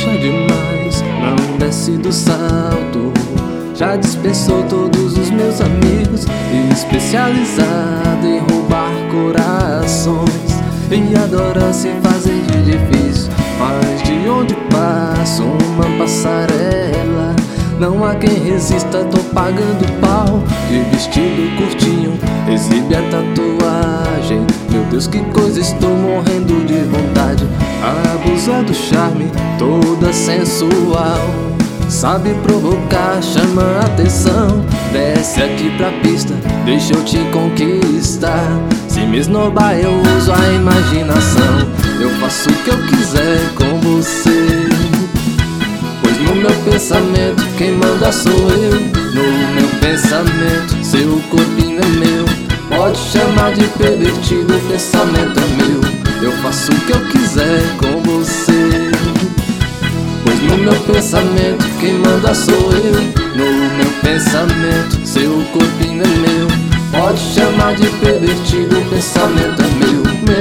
acha demais, não desce do salto. Já dispensou todos os meus amigos, especializado em roubar corações, e adora se fazer de difícil. Mas de onde passa uma passarela, não há quem resista, tô pagando pau. De vestido curtinho, exibe a tatuagem. Meu Deus, que coisa, estou morrendo de vontade. Abusa do charme, toda sensual. Sabe provocar, chama a atenção. Desce aqui pra pista, deixa eu te conquistar. Se me esnobar eu uso a imaginação. Eu faço o que eu quiser com você, pois no meu pensamento quem manda sou eu. No meu pensamento seu corpinho é meu. Pode chamar de pervertido, o pensamento é meu. Eu faço o que eu quiser com você, pois no meu pensamento quem manda sou eu. No meu pensamento seu corpinho é meu. Pode chamar de pervertido, o pensamento é meu.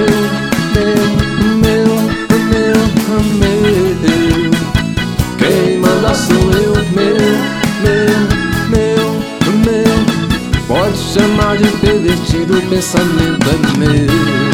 Meu. Quem manda sou eu. Meu. Pode chamar de pervertido, o pensamento é meu.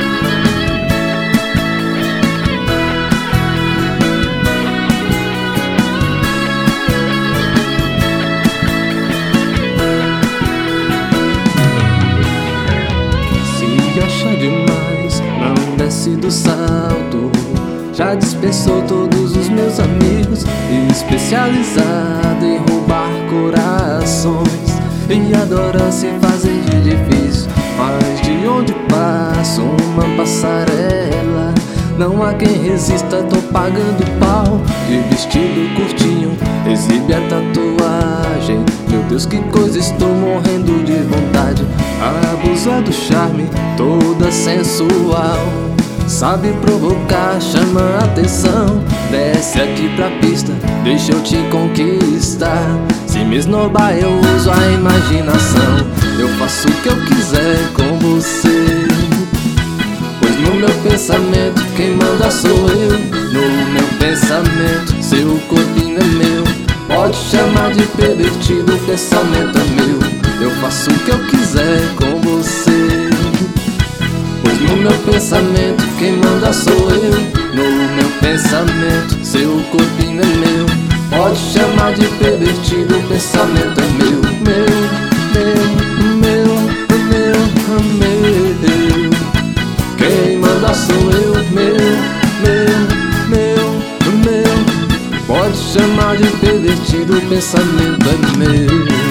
Acha demais, não desce do salto. Já dispensou todos os meus amigos, especializado em roubar corações, e adora se fazer de difícil. Mas de onde passa uma passarela, não há quem resista, tô pagando pau. De vestido curtinho, exibe a tatuagem. Meu Deus, que coisa, estou morrendo de vontade. Abusa do charme, toda sensual. Sabe provocar, chama a atenção. Desce aqui pra pista, deixa eu te conquistar. Se me esnobar eu uso a imaginação. Eu faço o que eu quiser com você, pois no meu pensamento quem manda sou eu. No meu pensamento seu corpinho é meu. Pode chamar de pervertido, o pensamento é meu. Eu faço o que eu quiser com você, pois no meu pensamento quem manda sou eu. No meu pensamento seu corpinho é meu. Pode chamar de pervertido, o pensamento é meu. Quem manda sou eu. Meu. Pode chamar de pervertido, o pensamento é meu.